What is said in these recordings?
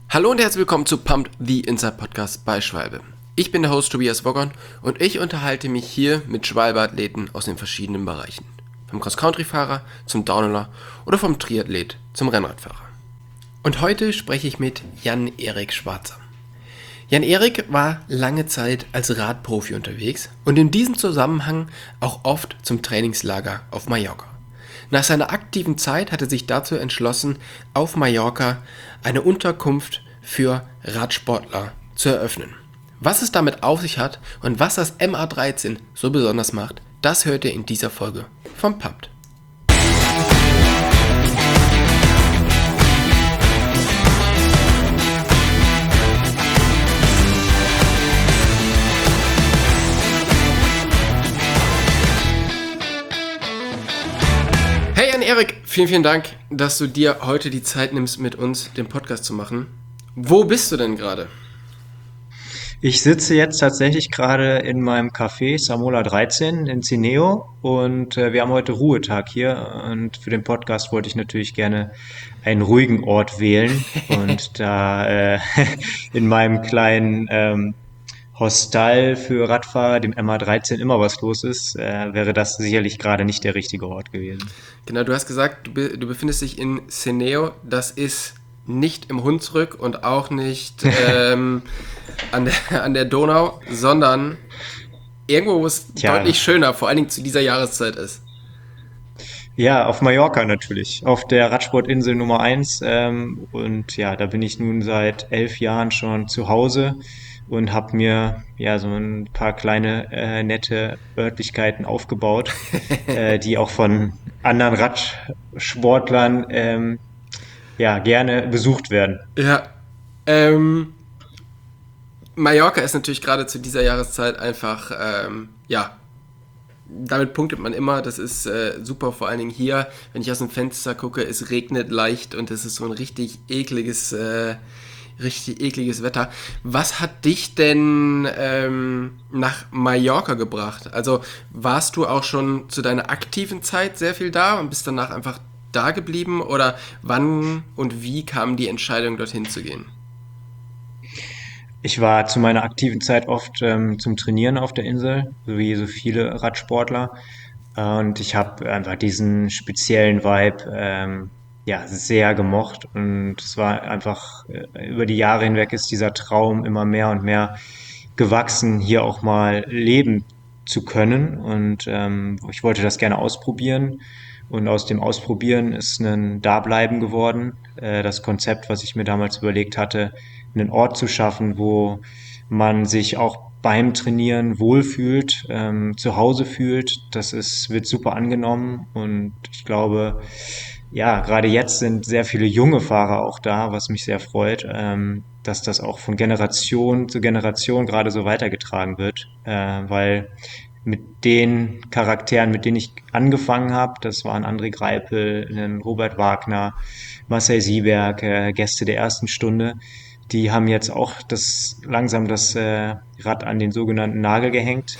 Hallo und herzlich willkommen zu Pumped, the Inside Podcast bei Schwalbe. Ich bin der Host Tobias Woggon und ich unterhalte mich hier mit Schwalbe-Athleten aus den verschiedenen Bereichen. Vom Cross-Country-Fahrer zum Downhiller oder vom Triathlet zum Rennradfahrer. Und heute spreche ich mit Jan-Erik Schwarzer. Jan-Erik war lange Zeit als Radprofi unterwegs und in diesem Zusammenhang auch oft zum Trainingslager auf Mallorca. Nach seiner aktiven Zeit hat er sich dazu entschlossen, auf Mallorca eine Unterkunft für Radsportler zu eröffnen. Was es damit auf sich hat und was das MA13 so besonders macht, das hört ihr in dieser Folge vom Pumped. Hey Jan-Erik, vielen Dank, dass du dir heute die Zeit nimmst, mit uns den Podcast zu machen. Wo bist du denn gerade? Ich sitze jetzt tatsächlich gerade in meinem Café Samola 13 in Cineo und wir haben heute Ruhetag hier und für den Podcast wollte ich natürlich gerne einen ruhigen Ort wählen und da in meinem kleinen Hostel für Radfahrer, dem MA13, immer was los ist, wäre das sicherlich gerade nicht der richtige Ort gewesen. Genau, du hast gesagt, du befindest dich in Cineo. Das ist nicht im Hunsrück und auch nicht an der Donau, sondern irgendwo, wo es Tja, deutlich schöner, vor allen Dingen zu dieser Jahreszeit ist. ja, auf Mallorca natürlich, auf der Radsportinsel Nummer 1. Und ja, da bin ich nun seit 11 Jahren schon zu Hause und habe mir ja so ein paar kleine nette Örtlichkeiten aufgebaut, die auch von anderen Radsportlern ja gerne besucht werden. Ja, ähm, Mallorca ist natürlich gerade zu dieser Jahreszeit einfach, ja, damit punktet man immer. Das ist super, vor allen Dingen hier, wenn ich aus dem Fenster gucke, es regnet leicht und es ist so ein richtig ekliges Wetter. Was hat dich denn nach Mallorca gebracht? Also warst du auch schon zu deiner aktiven Zeit sehr viel da und bist danach einfach da geblieben? Oder wann und wie kam die Entscheidung, dorthin zu gehen? Ich war zu meiner aktiven Zeit oft zum Trainieren auf der Insel, so wie so viele Radsportler. Und ich habe einfach diesen speziellen Vibe ja sehr gemocht. Und es war einfach über die Jahre hinweg ist dieser Traum immer mehr und mehr gewachsen, hier auch mal leben zu können. Und ich wollte das gerne ausprobieren. Und aus dem Ausprobieren ist ein Dableiben geworden. Das Konzept, was ich mir damals überlegt hatte, einen Ort zu schaffen, wo man sich auch beim Trainieren wohlfühlt, zu Hause fühlt. Wird super angenommen und ich glaube, ja, gerade jetzt sind sehr viele junge Fahrer auch da, was mich sehr freut, dass das auch von Generation zu Generation gerade so weitergetragen wird, weil mit den Charakteren, mit denen ich angefangen habe, das waren André Greipel, Robert Wagner, Marcel Sieberg, Gäste der ersten Stunde, die haben jetzt auch langsam das Rad an den sogenannten Nagel gehängt.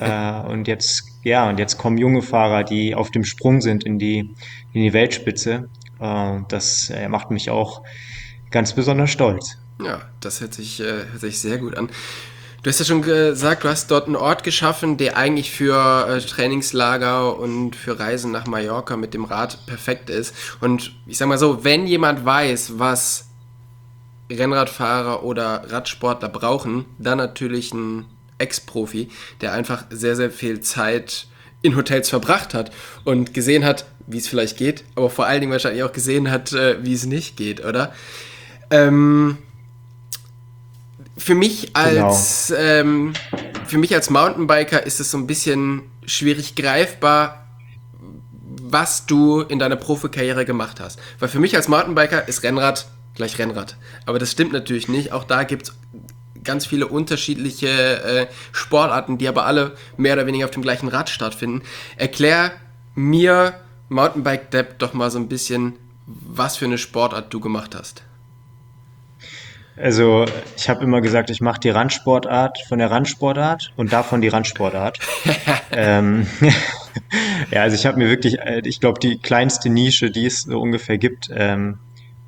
Und jetzt kommen junge Fahrer, die auf dem Sprung sind in die Weltspitze. Das macht mich auch ganz besonders stolz. Ja, das hört sich sehr gut an. Du hast ja schon gesagt, du hast dort einen Ort geschaffen, der eigentlich für Trainingslager und für Reisen nach Mallorca mit dem Rad perfekt ist. Und ich sag mal so, wenn jemand weiß, was Rennradfahrer oder Radsportler brauchen, dann natürlich ein Ex-Profi, der einfach sehr viel Zeit in Hotels verbracht hat und gesehen hat, wie es vielleicht geht, aber vor allen Dingen wahrscheinlich auch gesehen hat, wie es nicht geht, oder? Ähm, für mich Genau. als für mich als Mountainbiker ist es so ein bisschen schwierig greifbar, was du in deiner Profikarriere gemacht hast. Weil für mich als Mountainbiker ist Rennrad gleich Rennrad. Aber das stimmt natürlich nicht. Auch da gibt es ganz viele unterschiedliche Sportarten, die aber alle mehr oder weniger auf dem gleichen Rad stattfinden. Erklär mir, Mountainbike Depp, doch mal so ein bisschen, was für eine Sportart du gemacht hast. Also ich habe immer gesagt, ich mache die Randsportart von der Randsportart und davon die Randsportart. Ähm, ja, also ich habe mir wirklich, ich glaube, die kleinste Nische, die es so ungefähr gibt,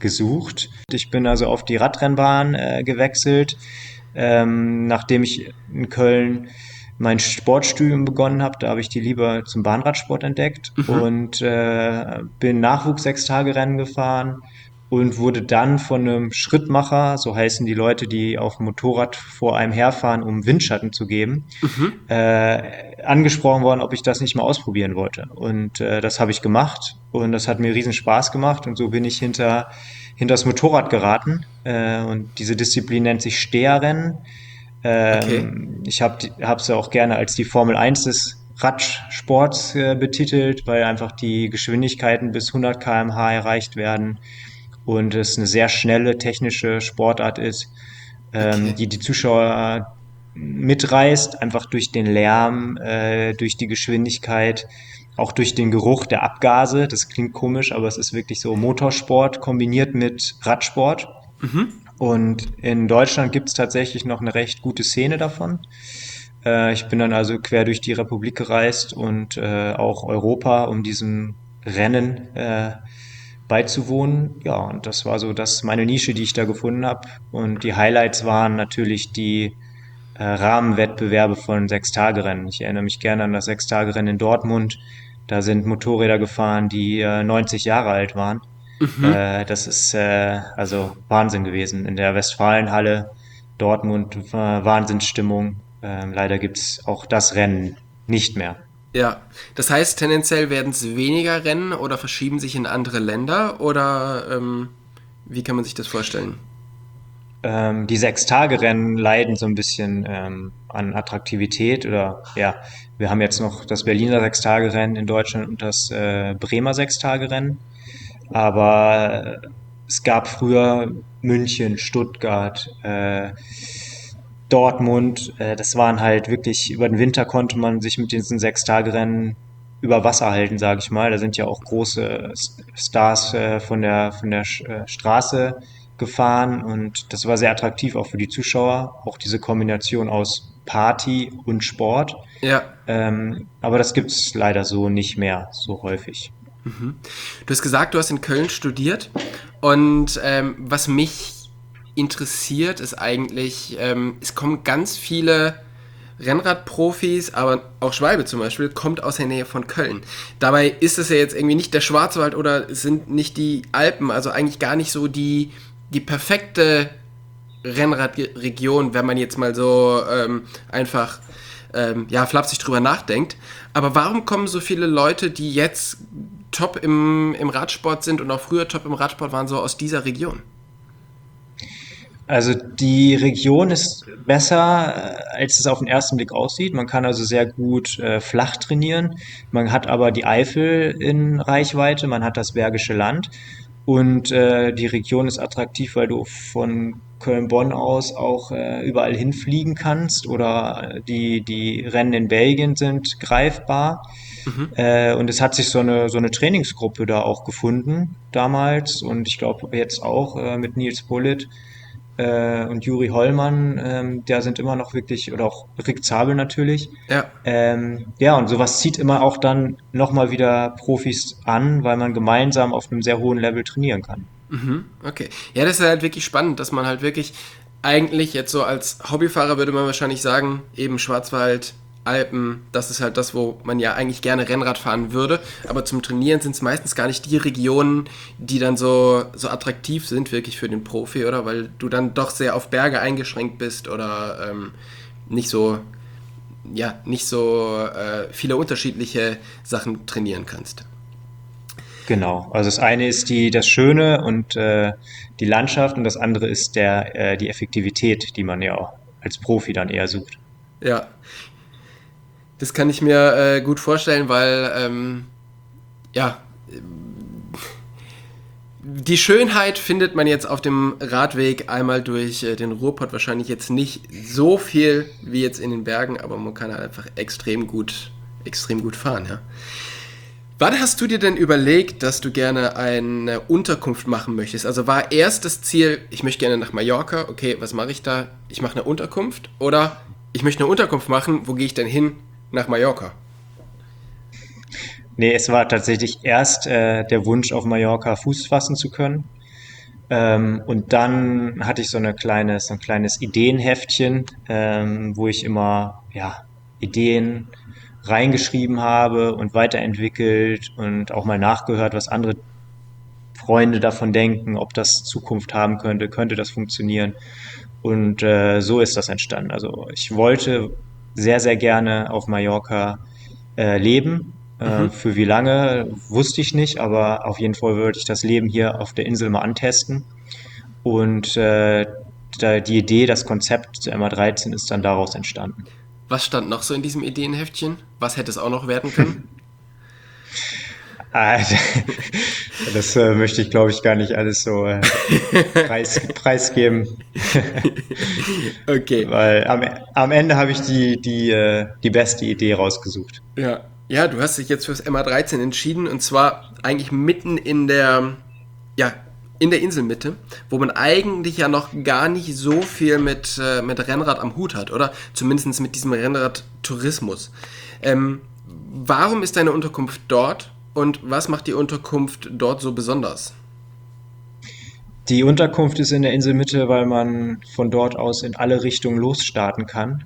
gesucht. Ich bin also auf die Radrennbahn gewechselt, nachdem ich in Köln mein Sportstudium begonnen habe. Da habe ich die Liebe zum Bahnradsport entdeckt Mhm. und bin Nachwuchs-6-Tage-Rennen gefahren und wurde dann von einem Schrittmacher, so heißen die Leute, die auf dem Motorrad vor einem herfahren, um Windschatten zu geben, Mhm. angesprochen worden, ob ich das nicht mal ausprobieren wollte. Und das habe ich gemacht und das hat mir riesen Spaß gemacht und so bin ich hinters Motorrad geraten. Und diese Disziplin nennt sich Steherrennen. Okay. Ich habe es ja auch gerne als die Formel 1 des Radsports betitelt, weil einfach die Geschwindigkeiten bis 100 km/h erreicht werden und es eine sehr schnelle technische Sportart ist, Okay. die Zuschauer mitreißt, einfach durch den Lärm, durch die Geschwindigkeit, auch durch den Geruch der Abgase. Das klingt komisch, aber es ist wirklich so Motorsport kombiniert mit Radsport. Mhm. Und in Deutschland gibt es tatsächlich noch eine recht gute Szene davon. Ich bin dann also quer durch die Republik gereist und auch Europa, um diesem Rennen beizuwohnen. Ja, und das war so das meine Nische, die ich da gefunden habe. Und die Highlights waren natürlich die Rahmenwettbewerbe von Sechstagerennen. Ich erinnere mich gerne an das Sechstagerennen in Dortmund. Da sind Motorräder gefahren, die 90 Jahre alt waren. Mhm. Das ist also Wahnsinn gewesen. In der Westfalenhalle Dortmund Wahnsinnsstimmung. Leider gibt's auch das Rennen nicht mehr. Ja. Das heißt, tendenziell werden es weniger Rennen oder verschieben sich in andere Länder oder wie kann man sich das vorstellen? Die Sechstagerennen leiden so ein bisschen an Attraktivität oder ja, wir haben jetzt noch das Berliner Sechstagerennen in Deutschland und das Bremer Sechstagerennen. Aber es gab früher München, Stuttgart, Dortmund. Das waren halt wirklich, über den Winter konnte man sich mit diesen Sechstagerennen über Wasser halten, sage ich mal. Da sind ja auch große Stars von der Straße gefahren und das war sehr attraktiv auch für die Zuschauer. Auch diese Kombination aus Party und Sport. Ja. Aber das gibt's leider so nicht mehr so häufig. Du hast gesagt, du hast in Köln studiert und was mich interessiert ist eigentlich, es kommen ganz viele Rennradprofis, aber auch Schwalbe zum Beispiel, kommt aus der Nähe von Köln. Dabei ist es ja jetzt irgendwie nicht der Schwarzwald oder es sind nicht die Alpen, also eigentlich gar nicht so die perfekte Rennradregion, wenn man jetzt mal so einfach ja, flapsig drüber nachdenkt. Aber warum kommen so viele Leute, die jetzt top im Radsport sind und auch früher top im Radsport waren, so aus dieser Region? Also die Region ist besser, als es auf den ersten Blick aussieht. Man kann also sehr gut flach trainieren. Man hat aber die Eifel in Reichweite, man hat das Bergische Land und die Region ist attraktiv, weil du von Köln-Bonn aus auch überall hinfliegen kannst oder die Rennen in Belgien sind greifbar. Und es hat sich so eine Trainingsgruppe da auch gefunden damals und ich glaube jetzt auch mit Nils Bullitt und Juri Hollmann, der sind immer noch wirklich, oder auch Rick Zabel natürlich. Ja. Ja, und sowas zieht immer auch dann nochmal wieder Profis an, weil man gemeinsam auf einem sehr hohen Level trainieren kann. Mhm, okay. Ja, das ist halt wirklich spannend, dass man halt wirklich eigentlich jetzt so als Hobbyfahrer würde man wahrscheinlich sagen, eben Schwarzwald, Alpen, das ist halt das, wo man ja eigentlich gerne Rennrad fahren würde. Aber zum Trainieren sind es meistens gar nicht die Regionen, die dann so attraktiv sind, wirklich für den Profi, oder? Weil du dann doch sehr auf Berge eingeschränkt bist oder nicht so, ja, nicht so viele unterschiedliche Sachen trainieren kannst. Genau. Also das eine ist das Schöne und die Landschaft und das andere ist die Effektivität, die man ja auch als Profi dann eher sucht. Ja, das kann ich mir gut vorstellen, weil ja, die Schönheit findet man jetzt auf dem Radweg einmal durch den Ruhrpott wahrscheinlich jetzt nicht so viel wie jetzt in den Bergen, aber man kann halt einfach extrem gut fahren, ja. Wann hast du dir denn überlegt, dass du gerne eine Unterkunft machen möchtest? Also war erst das Ziel, ich möchte gerne nach Mallorca, okay, was mache ich da? Ich mache eine Unterkunft oder ich möchte eine Unterkunft machen, wo gehe ich denn hin? Nach Mallorca. Nee, es war tatsächlich erst der Wunsch, auf Mallorca Fuß fassen zu können. Und dann hatte ich so ein kleines Ideenheftchen, wo ich immer ja, Ideen reingeschrieben habe und weiterentwickelt und auch mal nachgehört, was andere Freunde davon denken, ob das Zukunft haben könnte, könnte das funktionieren. Und so ist das entstanden. Also ich wollte sehr, sehr gerne auf Mallorca leben. Mhm. Für wie lange, wusste ich nicht, aber auf jeden Fall wollte ich das Leben hier auf der Insel mal antesten. Und die Idee, das Konzept zu MA13 ist dann daraus entstanden. Was stand noch so in diesem Ideenheftchen? Was hätte es auch noch werden können? Ah, das möchte ich, glaube ich, gar nicht alles so preisgeben, Okay. weil am Ende habe ich die beste Idee rausgesucht. Ja. Ja, du hast dich jetzt fürs MA13 entschieden und zwar eigentlich mitten ja, in der Inselmitte, wo man eigentlich ja noch gar nicht so viel mit Rennrad am Hut hat, oder? Zumindest mit diesem Rennradtourismus. Ähm, Warum ist deine Unterkunft dort und was macht die Unterkunft dort so besonders? Die Unterkunft ist in der Inselmitte, weil man von dort aus in alle Richtungen losstarten kann.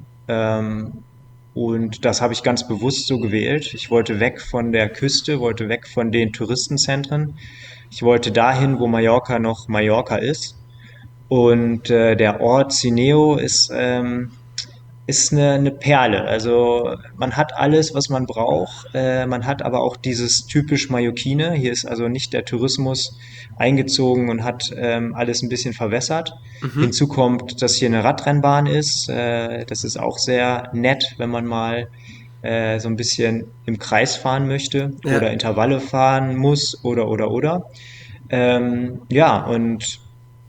Und das habe ich ganz bewusst so gewählt. Ich wollte weg von der Küste, wollte weg von den Touristenzentren. Ich wollte dahin, wo Mallorca noch Mallorca ist. Und der Ort Cineo ist eine Perle. Also man hat alles, was man braucht. Man hat aber auch dieses typisch Mallorquine. Hier ist also nicht der Tourismus eingezogen und hat alles ein bisschen verwässert. Mhm. Hinzu kommt, dass hier eine Radrennbahn ist. Das ist auch sehr nett, wenn man mal so ein bisschen im Kreis fahren möchte Ja. oder Intervalle fahren muss oder. Ja, und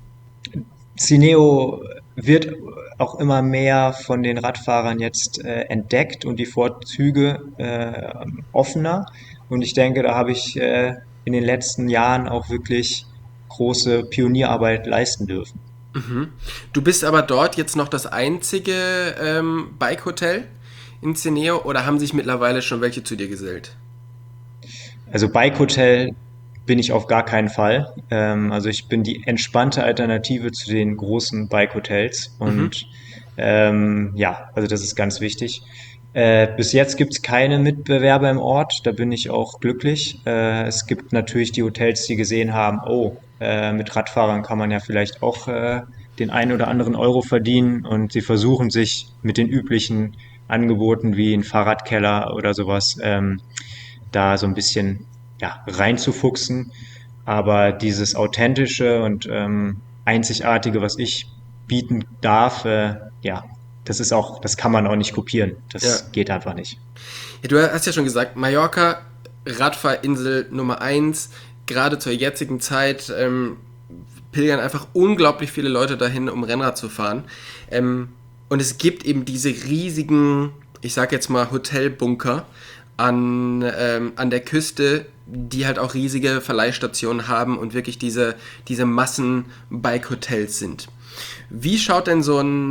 Cineo wird auch immer mehr von den Radfahrern jetzt entdeckt und die Vorzüge offener. Und ich denke, da habe ich in den letzten Jahren auch wirklich große Pionierarbeit leisten dürfen. Du bist aber dort jetzt noch das einzige Bike-Hotel in Ceneo oder haben sich mittlerweile schon welche zu dir gesellt? Also Bike Hotel bin ich auf gar keinen Fall. Also ich bin die entspannte Alternative zu den großen Bike Hotels Mhm. und ja, also das ist ganz wichtig. Bis jetzt gibt es keine Mitbewerber im Ort, da bin ich auch glücklich. Es gibt natürlich die Hotels, die gesehen haben, oh, mit Radfahrern kann man ja vielleicht auch den einen oder anderen Euro verdienen und sie versuchen sich mit den üblichen Angeboten wie ein Fahrradkeller oder sowas da so ein bisschen ja, reinzufuchsen. Aber dieses Authentische und Einzigartige, was ich bieten darf, ja, das kann man auch nicht kopieren. Ja. Das geht einfach nicht. Ja, du hast ja schon gesagt, Mallorca, Radfahrinsel Nummer eins. Gerade zur jetzigen Zeit pilgern einfach unglaublich viele Leute dahin, um Rennrad zu fahren. Und es gibt eben diese riesigen, ich sag jetzt mal, Hotelbunker an der Küste, die halt auch riesige Verleihstationen haben und wirklich diese Massen-Bike-Hotels sind. Wie schaut denn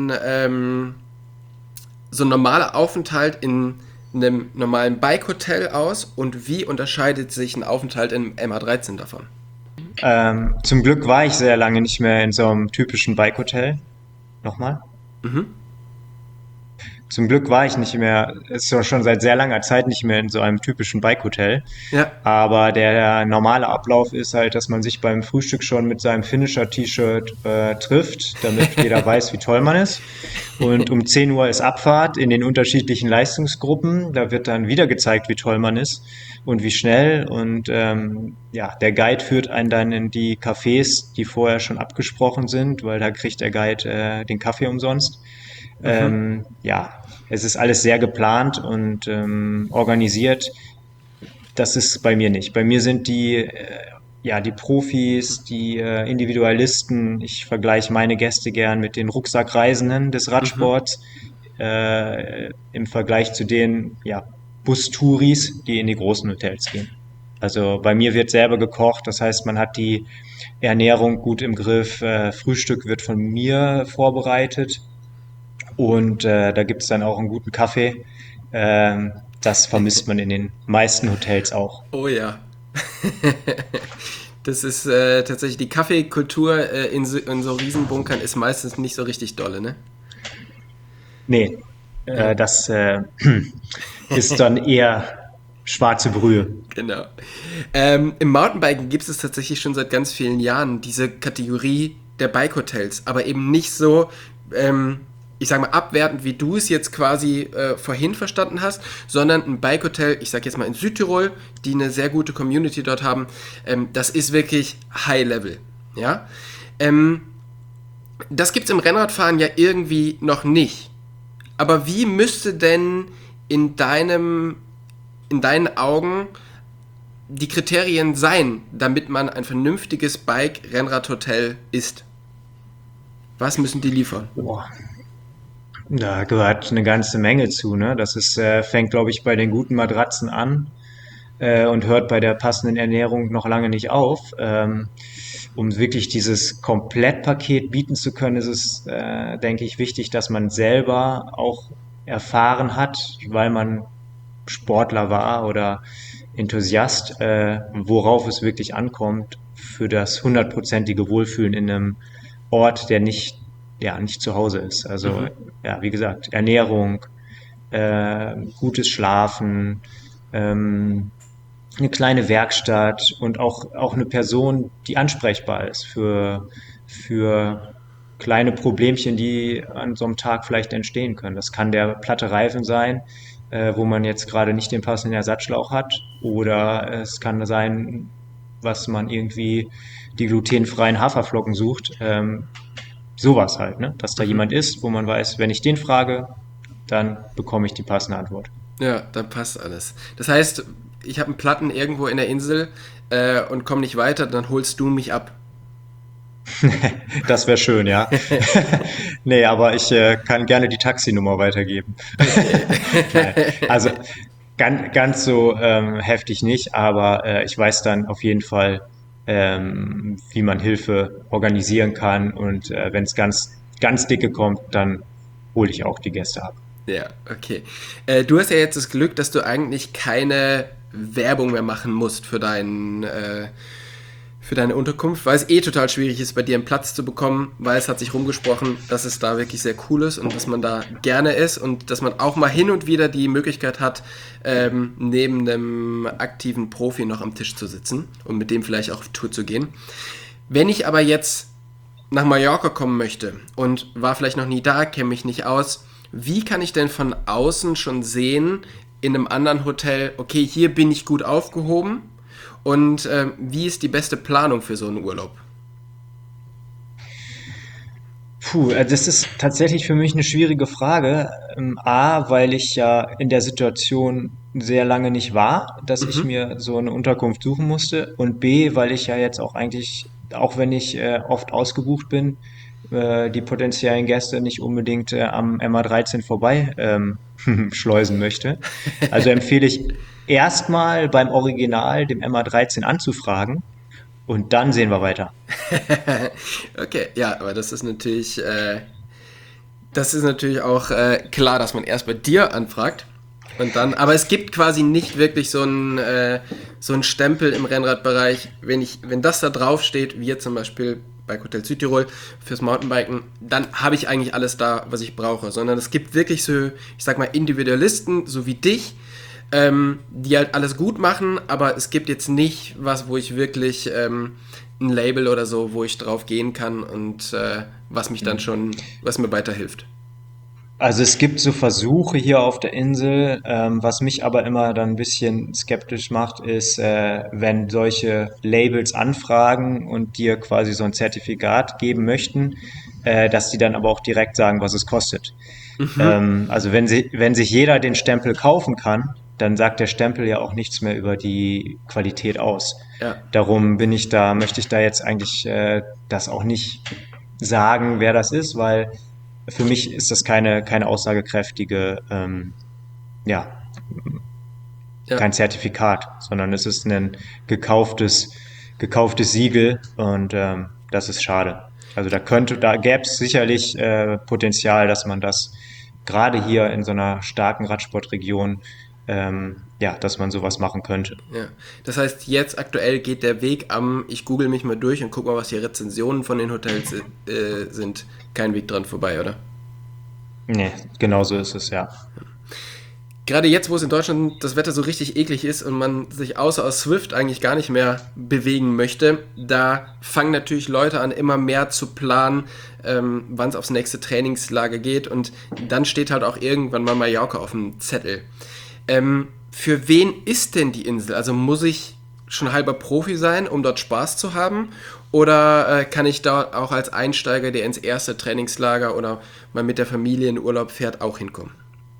so ein normaler Aufenthalt in einem normalen Bike-Hotel aus und wie unterscheidet sich ein Aufenthalt im MA13 davon? Zum Glück war ich sehr lange nicht mehr in so einem typischen Bike-Hotel. Nochmal. Mhm. Zum Glück war ich nicht mehr, ist ja schon seit sehr langer Zeit nicht mehr in so einem typischen Bike-Hotel. Ja. Aber der normale Ablauf ist halt, dass man sich beim Frühstück schon mit seinem Finisher-T-Shirt trifft, damit jeder weiß, wie toll man ist. Und um 10 Uhr ist Abfahrt in den unterschiedlichen Leistungsgruppen. Da wird dann wieder gezeigt, wie toll man ist und wie schnell. Und ja, der Guide führt einen dann in die Cafés, die vorher schon abgesprochen sind, weil da kriegt der Guide den Kaffee umsonst. Mhm. Ja, es ist alles sehr geplant und organisiert. Das ist bei mir nicht. Bei mir sind ja, die Profis, die Individualisten. Ich vergleiche meine Gäste gern mit den Rucksackreisenden des Mhm. Radsports im Vergleich zu den ja, Bustouris, die in die großen Hotels gehen. Also bei mir wird selber gekocht, das heißt, man hat die Ernährung gut im Griff. Frühstück wird von mir vorbereitet und da gibt's dann auch einen guten Kaffee. Das vermisst man in den meisten Hotels auch. Oh ja. Das ist tatsächlich, die Kaffeekultur in so Riesenbunkern ist meistens nicht so richtig dolle, ne? Nee, das ist dann eher schwarze Brühe. Genau. Im Mountainbiken gibt es tatsächlich schon seit ganz vielen Jahren diese Kategorie der Bike-Hotels, aber eben nicht so, ich sag mal, abwertend, wie du es jetzt quasi vorhin verstanden hast, sondern ein Bike-Hotel, ich sag jetzt mal in Südtirol, die eine sehr gute Community dort haben, das ist wirklich High-Level. Ja? Ähm, Das gibt's im Rennradfahren ja irgendwie noch nicht. Aber wie müsste denn in in deinen Augen die Kriterien sein, damit man ein vernünftiges Bike-Rennradhotel ist? Was müssen die liefern? Boah, da gehört eine ganze Menge zu, ne? Fängt, glaube ich, bei den guten Matratzen an und hört bei der passenden Ernährung noch lange nicht auf. Um wirklich dieses Komplettpaket bieten zu können, ist es, denke ich, wichtig, dass man selber auch erfahren hat, weil man Sportler war oder Enthusiast, worauf es wirklich ankommt für das hundertprozentige Wohlfühlen in einem Ort, der nicht zu Hause ist. Also, Mhm. ja, wie gesagt, Ernährung, gutes Schlafen, ähm, eine kleine Werkstatt und auch eine Person, die ansprechbar ist für kleine Problemchen, die an so einem Tag vielleicht entstehen können. Das kann der platte Reifen sein, wo man jetzt gerade nicht den passenden Ersatzschlauch hat, oder es kann sein, was man irgendwie die glutenfreien Haferflocken sucht. Sowas halt, ne? Dass da Mhm. jemand ist, wo man weiß, wenn ich den frage, dann bekomme ich die passende Antwort. Ja, dann passt alles. Das heißt, ich habe einen Platten irgendwo in der Insel und komme nicht weiter, dann holst du mich ab. Das wäre schön, ja. Nee, aber ich kann gerne die Taxinummer weitergeben. Okay. Nein, also ganz so heftig nicht, aber ich weiß dann auf jeden Fall, wie man Hilfe organisieren kann, und wenn es ganz dicke kommt, dann hole ich auch die Gäste ab. Ja, okay. Du hast ja jetzt das Glück, dass du eigentlich keine Werbung mehr machen musst für deine Unterkunft, weil es eh total schwierig ist, bei dir einen Platz zu bekommen, weil es hat sich rumgesprochen, dass es da wirklich sehr cool ist und dass man da gerne ist und dass man auch mal hin und wieder die Möglichkeit hat, neben einem aktiven Profi noch am Tisch zu sitzen und mit dem vielleicht auch auf Tour zu gehen. Wenn ich aber jetzt nach Mallorca kommen möchte und war vielleicht noch nie da, kenne mich nicht aus, wie kann ich denn von außen schon sehen, in einem anderen Hotel, okay, hier bin ich gut aufgehoben und wie ist die beste Planung für so einen Urlaub? Puh, das ist tatsächlich für mich eine schwierige Frage. A, weil ich ja in der Situation sehr lange nicht war, dass ich Mhm. mir so eine Unterkunft suchen musste. Und B, weil ich ja jetzt auch eigentlich, auch wenn ich oft ausgebucht bin, die potenziellen Gäste nicht unbedingt am MA13 vorbei schleusen möchte. Also empfehle ich erstmal beim Original, dem MA13, anzufragen, und dann sehen wir weiter. Okay, ja, aber das ist natürlich auch klar, dass man erst bei dir anfragt und dann, aber es gibt quasi nicht wirklich so einen Stempel im Rennradbereich, wenn das da drauf steht, wie jetzt zum Beispiel bei Hotel Südtirol fürs Mountainbiken, dann habe ich eigentlich alles da, was ich brauche, sondern es gibt wirklich so, ich sag mal, Individualisten, so wie dich, die halt alles gut machen, aber es gibt jetzt nicht was, wo ich wirklich ein Label oder so, wo ich drauf gehen kann und was mich dann schon, was mir weiterhilft. Also es gibt so Versuche hier auf der Insel, was mich aber immer dann ein bisschen skeptisch macht, ist, wenn solche Labels anfragen und dir quasi so ein Zertifikat geben möchten, dass die dann aber auch direkt sagen, was es kostet. Mhm. Also wenn sich jeder den Stempel kaufen kann, dann sagt der Stempel ja auch nichts mehr über die Qualität aus. Ja, Darum möchte ich da jetzt eigentlich das auch nicht sagen, wer das ist, weil für mich ist das keine aussagekräftige, ja, ja, kein Zertifikat, sondern es ist ein gekauftes, gekauftes Siegel, und das ist schade. Also da gäbe es sicherlich Potenzial, dass man das gerade hier in so einer starken Radsportregion ja, dass man sowas machen könnte. Ja. Das heißt, jetzt aktuell geht der Weg ich google mich mal durch und guck mal, was die Rezensionen von den Hotels sind. Kein Weg dran vorbei, oder? Nee, genau so ist es, ja. Gerade jetzt, wo es in Deutschland das Wetter so richtig eklig ist und man sich außer aus Swift eigentlich gar nicht mehr bewegen möchte, da fangen natürlich Leute an, immer mehr zu planen, wann es aufs nächste Trainingslager geht, und dann steht halt auch irgendwann mal Mallorca auf dem Zettel. Für wen ist denn die Insel? Also muss ich schon halber Profi sein, um dort Spaß zu haben? Oder kann ich da auch als Einsteiger, der ins erste Trainingslager oder mal mit der Familie in Urlaub fährt, auch hinkommen?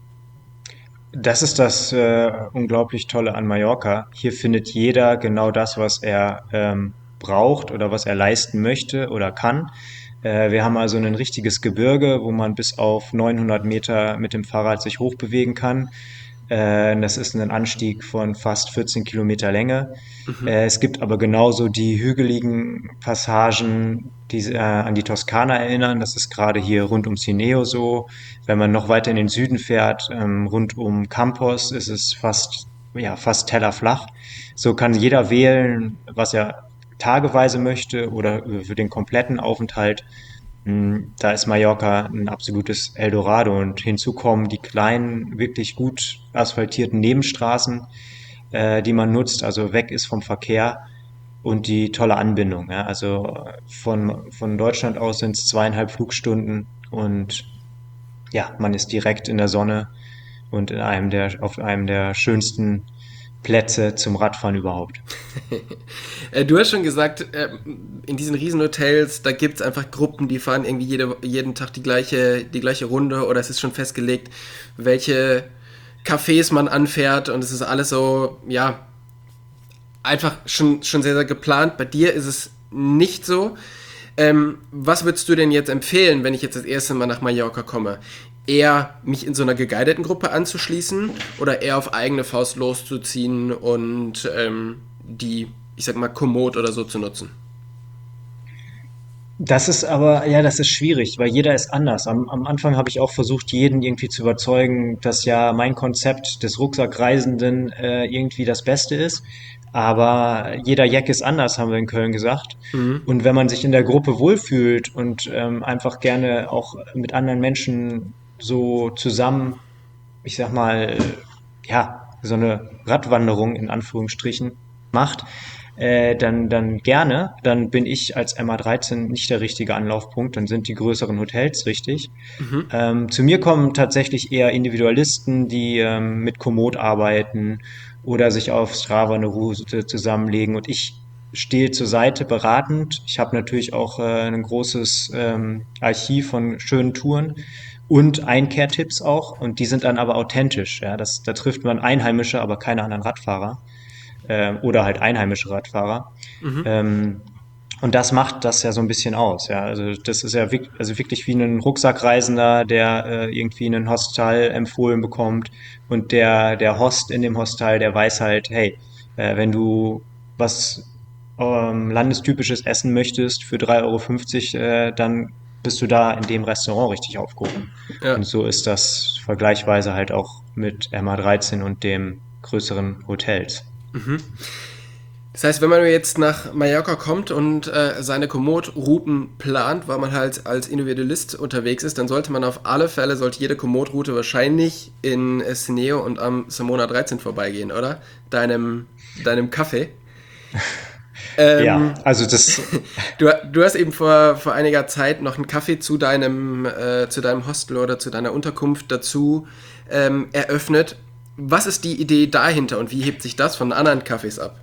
Das ist das unglaublich Tolle an Mallorca. Hier findet jeder genau das, was er braucht oder was er leisten möchte oder kann. Wir haben also ein richtiges Gebirge, wo man bis auf 900 Meter mit dem Fahrrad sich hochbewegen kann. Das ist ein Anstieg von fast 14 Kilometer Länge. Es gibt aber genauso die hügeligen Passagen, die an die Toskana erinnern. Das ist gerade hier rund um Cineo so. Wenn man noch weiter in den Süden fährt, rund um Campos, ist es fast tellerflach. So kann jeder wählen, was er tageweise möchte oder für den kompletten Aufenthalt. Da ist Mallorca ein absolutes Eldorado, und hinzu kommen die kleinen, wirklich gut asphaltierten Nebenstraßen, die man nutzt, also weg ist vom Verkehr, und die tolle Anbindung. Ja. Also von Deutschland aus sind es 2,5 Flugstunden, und ja, man ist direkt in der Sonne und auf einem der schönsten Plätze zum Radfahren überhaupt. Du hast schon gesagt, in diesen Riesenhotels, da gibt es einfach Gruppen, die fahren irgendwie jeden Tag die gleiche Runde, oder es ist schon festgelegt, welche Cafés man anfährt, und es ist alles so, ja, einfach schon sehr, sehr geplant. Bei dir ist es nicht so. Was würdest du denn jetzt empfehlen, wenn ich jetzt das erste Mal nach Mallorca komme? Eher mich in so einer geguideten Gruppe anzuschließen oder eher auf eigene Faust loszuziehen und ich sag mal, Komoot oder so zu nutzen? Das ist aber, ja, das ist schwierig, weil jeder ist anders. Am Anfang habe ich auch versucht, jeden irgendwie zu überzeugen, dass ja mein Konzept des Rucksackreisenden irgendwie das Beste ist. Aber jeder Jack ist anders, haben wir in Köln gesagt. Mhm. Und wenn man sich in der Gruppe wohlfühlt und einfach gerne auch mit anderen Menschen so zusammen, ich sag mal, ja, so eine Radwanderung in Anführungsstrichen macht, dann gerne. Dann bin ich als MA13 nicht der richtige Anlaufpunkt, dann sind die größeren Hotels richtig. Mhm. Zu mir kommen tatsächlich eher Individualisten, die mit Komoot arbeiten oder sich auf Strava eine Route zusammenlegen, und ich stehe zur Seite beratend. Ich habe natürlich auch ein großes Archiv von schönen Touren und Einkehrtipps auch, und die sind dann aber authentisch. Ja, da trifft man Einheimische, aber keine anderen Radfahrer, oder halt einheimische Radfahrer. Mhm. Ähm, und das macht das ja so ein bisschen aus. Ja, also das ist ja also wirklich wie ein Rucksackreisender, der irgendwie ein Hostel empfohlen bekommt, und der Host in dem Hostel, der weiß halt, hey, wenn du was landestypisches essen möchtest für 3,50 Euro, dann bist du da in dem Restaurant richtig aufgehoben. Ja. Und so ist das vergleichsweise halt auch mit MA13 und dem größeren Hotels. Das heißt, wenn man jetzt nach Mallorca kommt und seine Komoot-Routen plant, weil man halt als Individualist unterwegs ist, dann sollte man auf alle Fälle, sollte jede Komoot-Route wahrscheinlich in Cineo und am Samona 13 vorbeigehen, oder? Deinem Café. Ja, Ähm, also das, du hast eben vor einiger Zeit noch einen Kaffee zu deinem Hostel oder zu deiner Unterkunft dazu eröffnet. Was ist die Idee dahinter und wie hebt sich das von anderen Cafés ab?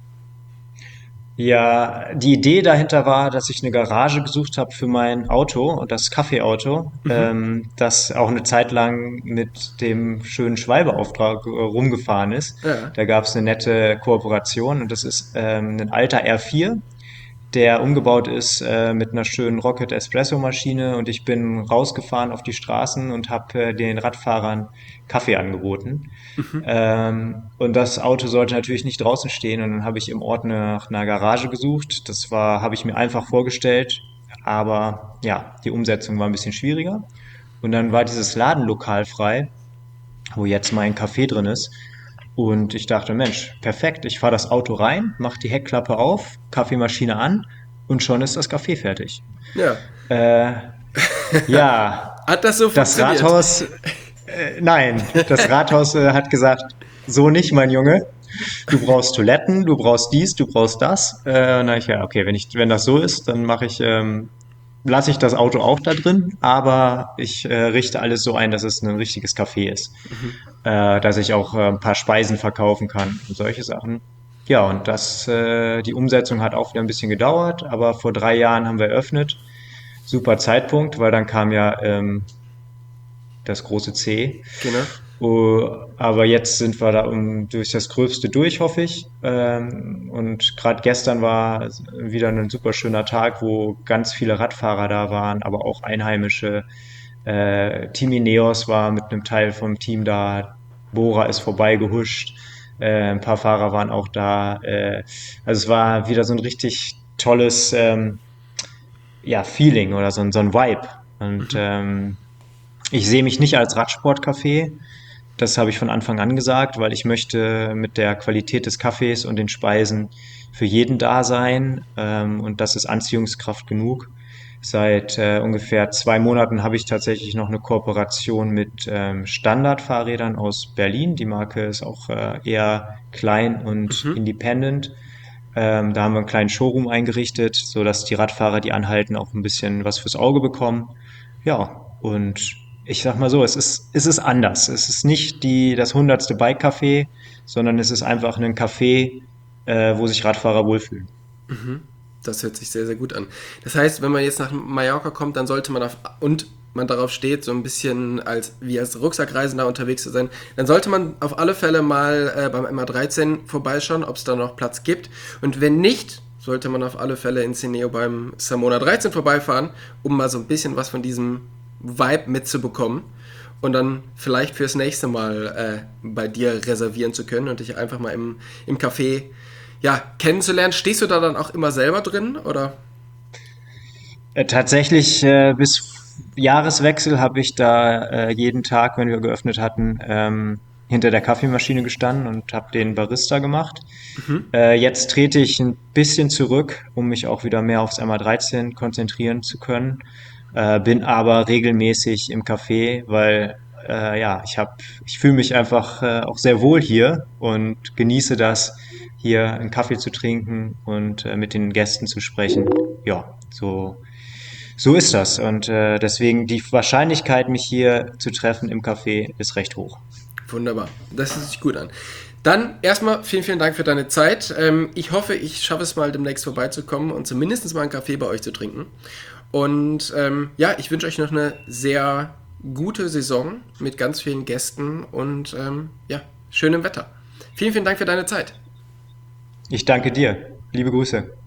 ja, die Idee dahinter war, dass ich eine Garage gesucht habe für mein Auto, das Kaffeeauto, das auch eine Zeit lang mit dem schönen Schwalbe-Auftrag rumgefahren ist. Ja. Da gab es eine nette Kooperation, und das ist ein alter R4, der umgebaut ist mit einer schönen Rocket Espresso Maschine, und ich bin rausgefahren auf die Straßen und habe den Radfahrern Kaffee angeboten. Und das Auto sollte natürlich nicht draußen stehen, und dann habe ich im Ort nach einer Garage gesucht. Habe ich mir einfach vorgestellt, aber ja, die Umsetzung war ein bisschen schwieriger. Und dann war dieses Ladenlokal frei, wo jetzt mein Café drin ist. Und ich dachte, Mensch, perfekt, ich fahre das Auto rein, mache die Heckklappe auf, Kaffeemaschine an und schon ist das Kaffee fertig. Ja. Äh, ja, Hat das so das funktioniert? Rathaus, nein, das Rathaus hat gesagt, so nicht, mein Junge. Du brauchst Toiletten, du brauchst dies, du brauchst das. Na ich, ja, okay, wenn das so ist, dann lasse ich das Auto auch da drin, aber ich richte alles so ein, dass es ein richtiges Café ist. Mhm. Dass ich auch ein paar Speisen verkaufen kann und solche Sachen. Ja, und die Umsetzung hat auch wieder ein bisschen gedauert, aber vor 3 Jahren haben wir eröffnet. Super Zeitpunkt, weil dann kam ja das große C. Genau. Aber jetzt sind wir da durch das Gröbste durch, hoffe ich. Und gerade gestern war wieder ein super schöner Tag, wo ganz viele Radfahrer da waren, aber auch Einheimische. Team Ineos war mit einem Teil vom Team da. Bora ist vorbeigehuscht. Ein paar Fahrer waren auch da. Also es war wieder so ein richtig tolles ja, Feeling oder so ein Vibe. Und Mhm. ich sehe mich nicht als Radsportcafé. Das habe ich von Anfang an gesagt, weil ich möchte mit der Qualität des Kaffees und den Speisen für jeden da sein. Und das ist Anziehungskraft genug. Seit ungefähr 2 Monaten habe ich tatsächlich noch eine Kooperation mit Standardfahrrädern aus Berlin. Die Marke ist auch eher klein und Mhm. independent. Da haben wir einen kleinen Showroom eingerichtet, so dass die Radfahrer, die anhalten, auch ein bisschen was fürs Auge bekommen. Ja, und ich sag mal so, es ist anders. Es ist nicht das 100. Bike-Café, sondern es ist einfach ein Café, wo sich Radfahrer wohlfühlen. Mhm. Das hört sich sehr, sehr gut an. Das heißt, wenn man jetzt nach Mallorca kommt, dann sollte man und man darauf steht, so ein bisschen als Rucksackreisender unterwegs zu sein, dann sollte man auf alle Fälle mal beim MA13 vorbeischauen, ob es da noch Platz gibt. Und wenn nicht, sollte man auf alle Fälle in Cineo beim Samona 13 vorbeifahren, um mal so ein bisschen was von diesem Vibe mitzubekommen und dann vielleicht fürs nächste Mal bei dir reservieren zu können und dich einfach mal im Café kennenzulernen. Stehst du da dann auch immer selber drin, oder? Tatsächlich bis Jahreswechsel habe ich da jeden Tag, wenn wir geöffnet hatten, hinter der Kaffeemaschine gestanden und habe den Barista gemacht. Mhm. Jetzt trete ich ein bisschen zurück, um mich auch wieder mehr aufs MA13 konzentrieren zu können. Bin aber regelmäßig im Café, weil ja, ich fühle mich einfach auch sehr wohl hier und genieße das, hier einen Kaffee zu trinken und mit den Gästen zu sprechen. Ja, so ist das. Und deswegen die Wahrscheinlichkeit, mich hier zu treffen im Café, ist recht hoch. Wunderbar. Das hört sich gut an. Dann erstmal vielen, vielen Dank für deine Zeit. Ich hoffe, ich schaffe es mal demnächst vorbeizukommen und zumindest mal einen Kaffee bei euch zu trinken. Und ich wünsche euch noch eine sehr gute Saison mit ganz vielen Gästen und schönem Wetter. Vielen, vielen Dank für deine Zeit. Ich danke dir. Liebe Grüße.